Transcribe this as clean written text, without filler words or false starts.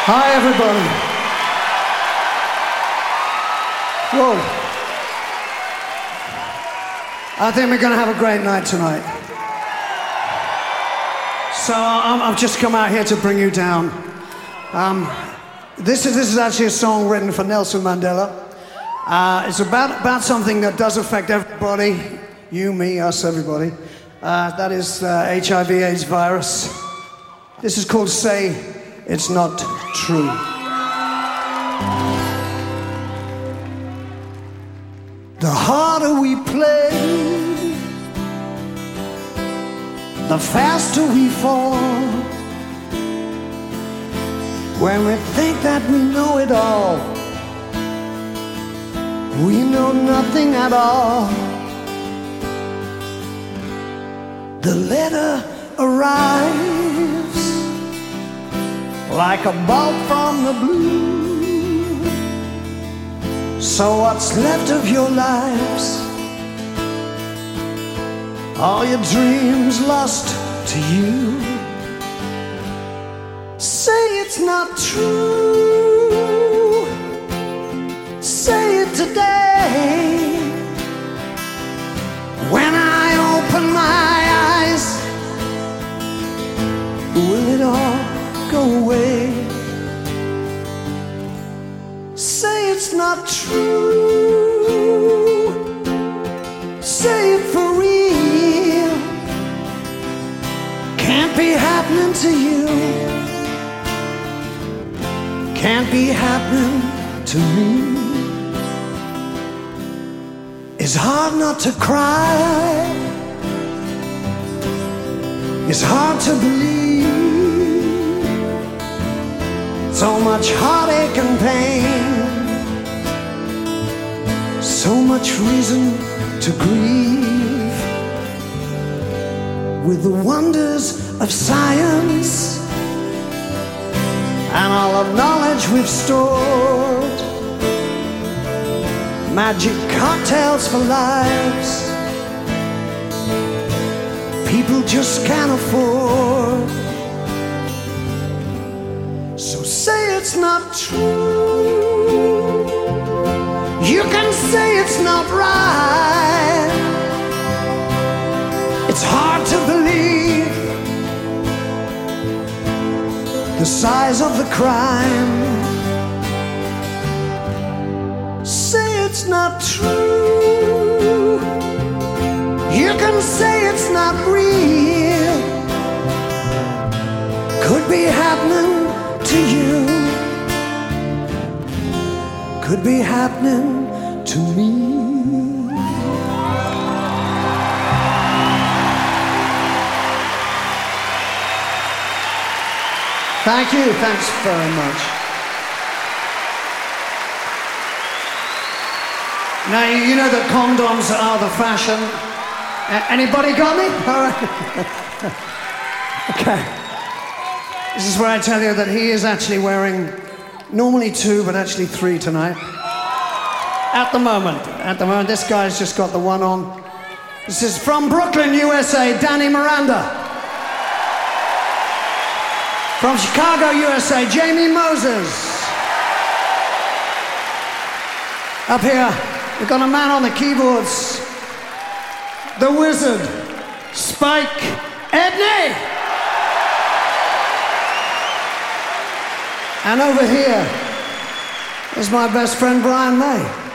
Hi, everybody. Whoa. I think we're going to have a great night tonight. So I've just come out here to bring you down. This is actually a song written for Nelson Mandela. It's about something that does affect everybody, you, me, us, everybody. That is HIV/AIDS virus. This is called Say It's Not True. The harder we play, the faster we fall. When we think that we know it all, we know nothing at all. The letter arrives like a bolt from the blue. So what's left of your lives? All your dreams lost to you. Say it's not true. Say it today. When I open my eyes, will it all go away? Say it's not true. Say it for real. Can't be happening to you. Can't be happening to me. It's hard not to cry. It's hard to believe. So much heartache and pain. So much reason to grieve. With the wonders of science and all of knowledge we've stored, magic cocktails for lives people just can't afford. So say it's not true. You can say it's not right. It's hard to believe the size of the crime. Say it's not true. You can say it's not real. Could be happening to you. Could be happening to me. Thank you. Thanks very much. Now, you know that condoms are the fashion. Anybody got me? All right. Okay. This is where I tell you that he is actually wearing normally 2, but actually 3 tonight. At the moment, this guy's just got the one on. This is from Brooklyn, USA, Danny Miranda. From Chicago, USA, Jamie Moses. Up here, we've got a man on the keyboards, the wizard, Spike Edney. And over here is my best friend, Brian May.